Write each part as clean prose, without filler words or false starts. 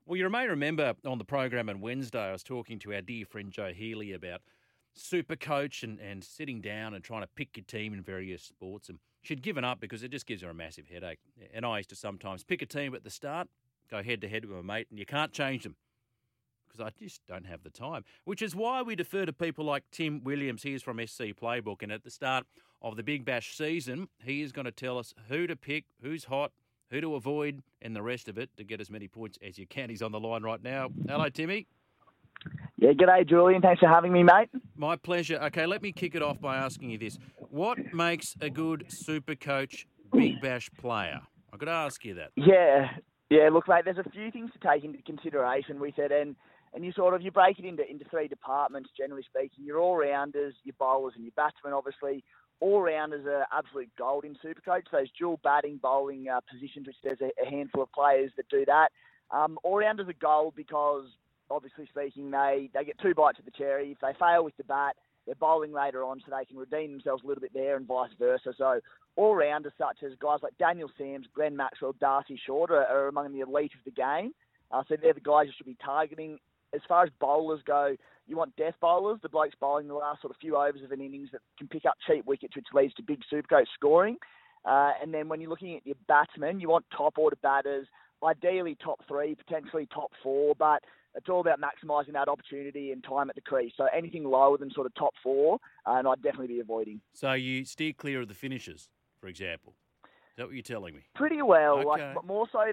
Well, you may remember on the program on Wednesday, I was talking to our dear friend Joe Healy about Supercoach and sitting down and trying to pick your team in various sports. And she'd given up because it just gives her a massive headache. And I used to sometimes pick a team at the start, go head-to-head with my mate, and you can't change them because I just don't have the time, which is why we defer to people like Tim Williams. He is from SC Playbook, and at the start of the Big Bash season, he is going to tell us who to pick, who's hot, who to avoid, and the rest of it to get as many points as you can. He's on the line right now. Hello, Timmy. Yeah, g'day, Julian. Thanks for having me, mate. My pleasure. Okay, let me kick it off by asking you this. What makes a good Supercoach Big Bash player? I've got to ask you that. Yeah. Look, mate, there's a few things to take into consideration with it, and you break it into three departments, generally speaking. Your all-rounders, your bowlers, and your batsmen, obviously. All-rounders are absolute gold in Supercoach. Those dual batting, bowling positions, which there's a handful of players that do that. All-rounders are gold because, obviously speaking, they get two bites at the cherry. If they fail with the bat, they're bowling later on, so they can redeem themselves a little bit there and vice versa. So all-rounders such as guys like Daniel Sams, Glenn Maxwell, Darcy Short are among the elite of the game. So they're the guys you should be targeting. As far as bowlers go, you want death bowlers, the blokes bowling the last sort of few overs of an innings that can pick up cheap wickets, which leads to big Supercoach scoring. And then when you're looking at your batsmen, you want top-order batters, ideally top three, potentially top four, but it's all about maximising that opportunity and time at the crease. So anything lower than sort of top four, and I'd definitely be avoiding. So you steer clear of the finishers, for example. Is that what you're telling me? Pretty well. Okay. But more so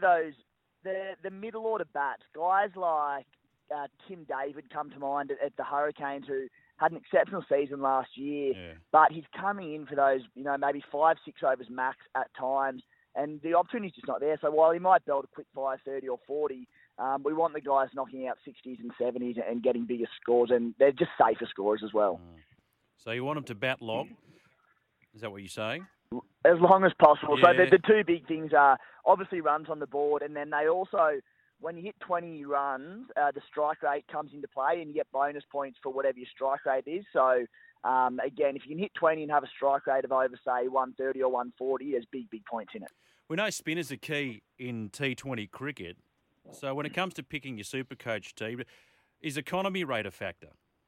the middle order bats, guys like Tim David come to mind at the Hurricanes, who had an exceptional season last year, but he's coming in for those, maybe 5-6 overs max at times, and the opportunity's just not there. So while he might belt a quick 30 or 40, we want the guys knocking out 60s and 70s and getting bigger scores, and they're just safer scorers as well. So you want them to bat long? Is that what you're saying? As long as possible. Yeah. So the two big things are obviously runs on the board, and then they also, when you hit 20 runs, the strike rate comes into play, and you get bonus points for whatever your strike rate is. So, again, if you can hit 20 and have a strike rate of over, say, 130 or 140, there's big points in it. We know spinners are key in T20 cricket. So when it comes to picking your Supercoach team, is economy rate a factor?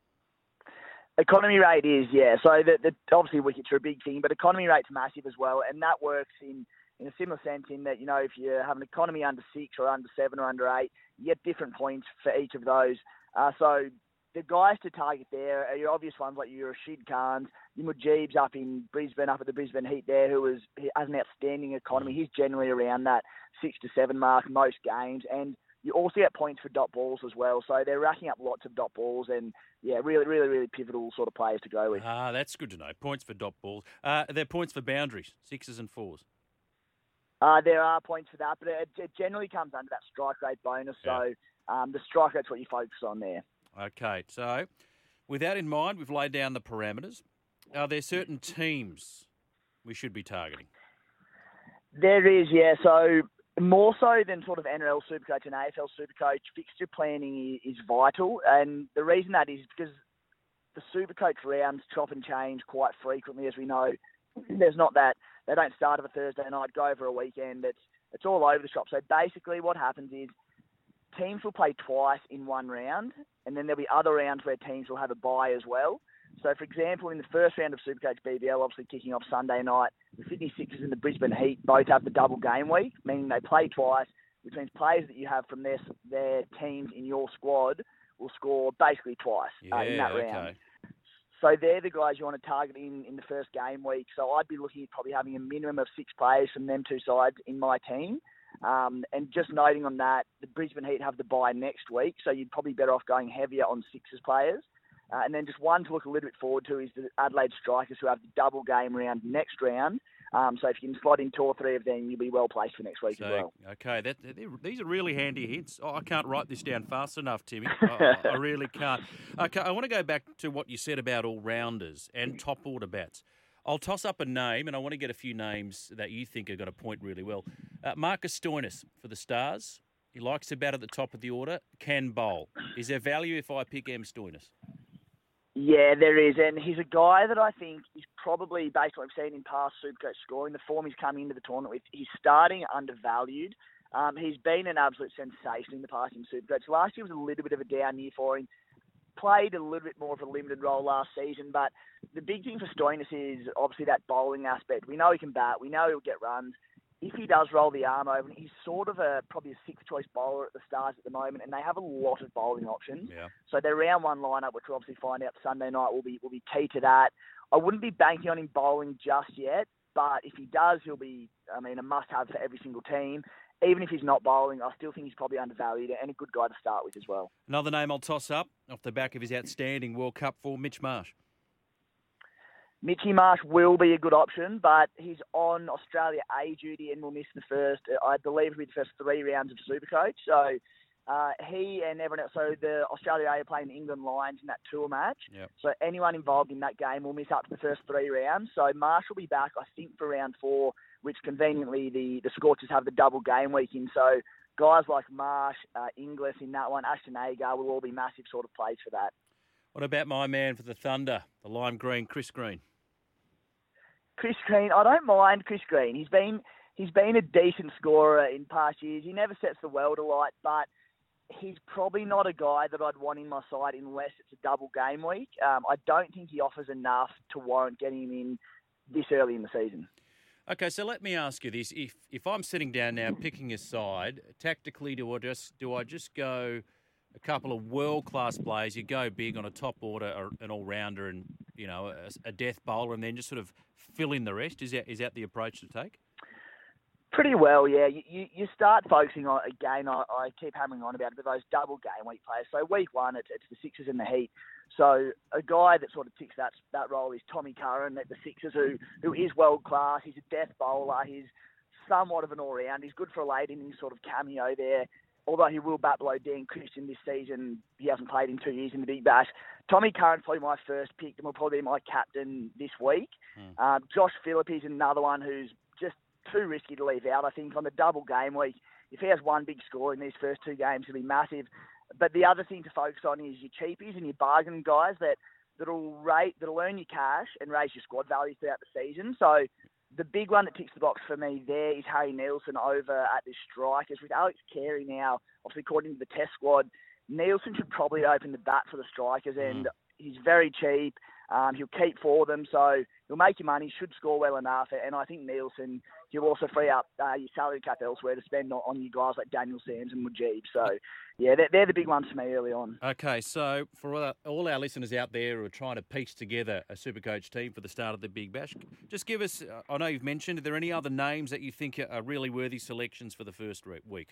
Economy rate is, yeah. So obviously wickets are a big thing, but economy rate's massive as well, and that works in a similar sense in that, if you have an economy under 6 or under 7 or under 8, you get different points for each of those. So the guys to target there are your obvious ones like your Rashid Khans, your Mujib's up in Brisbane, up at the Brisbane Heat there, who has an outstanding economy. He's generally around that 6 to 7 mark most games, and you also get points for dot balls as well. So they're racking up lots of dot balls, and yeah, really pivotal sort of players to go with. That's good to know. Points for dot balls. Are there points for boundaries, 6s and 4s? There are points for that, but it generally comes under that strike rate bonus. Yeah. So the strike rate's what you focus on there. Okay, so with that in mind, we've laid down the parameters. Are there certain teams we should be targeting? There is, yeah. So more so than sort of NRL Supercoach and AFL Supercoach, fixture planning is vital. And the reason that is because the Supercoach rounds chop and change quite frequently, as we know. There's not that. They don't start on a Thursday night, go over a weekend. It's all over the shop. So basically what happens is teams will play twice in one round, and then there'll be other rounds where teams will have a bye as well. So, for example, in the first round of Supercoach BBL, obviously kicking off Sunday night, the Sydney Sixers and the Brisbane Heat both have the double game week, meaning they play twice, which means players that you have from their teams in your squad will score basically twice in that round. Okay. So they're the guys you want to target in the first game week. So I'd be looking at probably having a minimum of 6 players from them two sides in my team. And just noting on that, the Brisbane Heat have the bye next week, so you'd probably better off going heavier on Sixers players. And then just one to look a little bit forward to is the Adelaide Strikers, who have the double game round next round. So if you can slot in 2 or 3 of them, you'll be well placed for next week as well. Okay, these are really handy hints. I can't write this down fast enough, Timmy. I really can't. Okay, I want to go back to what you said about all-rounders and top-order bats. I'll toss up a name, and I want to get a few names that you think are going to point really well. Marcus Stoinis for the Stars. He likes to bat at the top of the order, can bowl. Is there value if I pick M. Stoinis? Yeah, there is, and he's a guy that I think is probably, based on what we've seen in past Supercoach scoring, the form he's coming into the tournament with, he's starting undervalued. He's been an absolute sensation in the past in Supercoach. Last year was a little bit of a down year for him. Played a little bit more of a limited role last season, but the big thing for Stoinis is obviously that bowling aspect. We know he can bat. We know he'll get runs. If he does roll the arm over, he's sort of probably a sixth-choice bowler at the Stars at the moment, and they have a lot of bowling options. Yeah. So their round one lineup, which we'll obviously find out Sunday night, will be key to that. I wouldn't be banking on him bowling just yet, but if he does, he'll be, a must-have for every single team. Even if he's not bowling, I still think he's probably undervalued and a good guy to start with as well. Another name I'll toss up off the back of his outstanding World Cup for Mitch Marsh. Mitchy Marsh will be a good option, but he's on Australia A duty and will miss the first, I believe it'll be the first 3 rounds of Supercoach. So he and everyone else, so the Australia A are playing the England Lions in that tour match. Yep. So anyone involved in that game will miss up to the first 3 rounds. So Marsh will be back, I think, for round 4, which conveniently the Scorchers have the double game week in. So guys like Marsh, Inglis in that one, Ashton Agar will all be massive sort of plays for that. What about my man for the Thunder, the lime green, Chris Green? Chris Green, I don't mind Chris Green. He's been a decent scorer in past years. He never sets the world alight, but he's probably not a guy that I'd want in my side unless it's a double game week. I don't think he offers enough to warrant getting him in this early in the season. Okay, so let me ask you this: if I'm sitting down now picking a side tactically, do I just go a couple of world-class players? You go big on a top order, or an all-rounder, and a death bowler, and then just sort of fill in the rest. Is that the approach to take? Pretty well, yeah. You start focusing on, again, I keep hammering on about it, but those double game week players. So week 1, it's the Sixers and the Heat. So a guy that sort of ticks that role is Tommy Curran at the Sixers, who is world-class. He's a death bowler. He's somewhat of an all-round. He's good for a late innings sort of cameo there. Although he will bat below Dan Christian this season, he hasn't played in 2 years in the Big Bash. Tommy Curran's probably my first pick and will probably be my captain this week. Josh Philippe is another one who's just too risky to leave out. I think on the double game week, if he has one big score in these first 2 games, he'll be massive. But the other thing to focus on is your cheapies and your bargain guys that'll earn your cash and raise your squad value throughout the season. So the big one that ticks the box for me there is Harry Nielsen over at the Strikers. With Alex Carey now, obviously according to the test squad, Nielsen should probably open the bat for the Strikers, and he's very cheap. He'll keep for them, so he'll make your money, should score well enough, and I think Nielsen, he'll also free up your salary cap elsewhere to spend on you guys like Daniel Sams and Mujib. So, yeah, they're the big ones for me early on. Okay, so for all our listeners out there who are trying to piece together a Supercoach team for the start of the Big Bash, just give us, I know you've mentioned, are there any other names that you think are really worthy selections for the first week?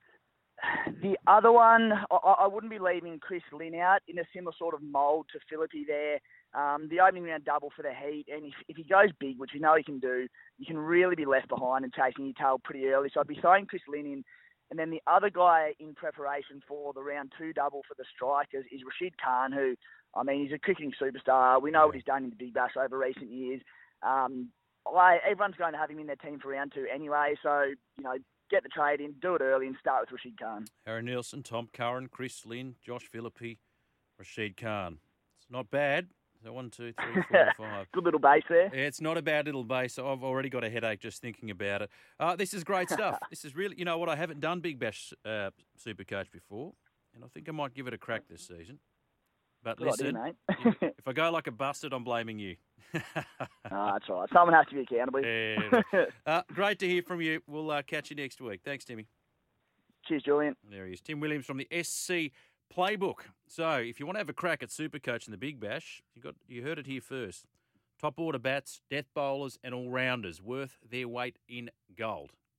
The other one, I wouldn't be leaving Chris Lynn out in a similar sort of mould to Philippi there. The opening round double for the Heat, and if he goes big, which we know he can do, you can really be left behind and chasing your tail pretty early. So I'd be throwing Chris Lynn in. And then the other guy in preparation for the round 2 double for the Strikers is Rashid Khan, who, he's a cricketing superstar. We know what he's done in the Big Bash over recent years. Everyone's going to have him in their team for round 2 anyway, so, get the trade in, do it early, and start with Rashid Khan. Harry Nielsen, Tom Curran, Chris Lynn, Josh Philippe, Rashid Khan. It's not bad. So 1, 2, 3, 4, 5. Good little base there. Yeah, it's not a bad little base. I've already got a headache just thinking about it. This is great stuff. This is really, what, I haven't done Big Bash Supercoach before, and I think I might give it a crack this season. But listen, mate. if I go like a bastard, I'm blaming you. That's right. Someone has to be accountable. Yeah. Great to hear from you. We'll catch you next week. Thanks, Timmy. Cheers, Julian. There he is. Tim Williams from the SC Playbook. So if you want to have a crack at Supercoach in the Big Bash, you heard it here first. Top order bats, death bowlers and all-rounders worth their weight in gold.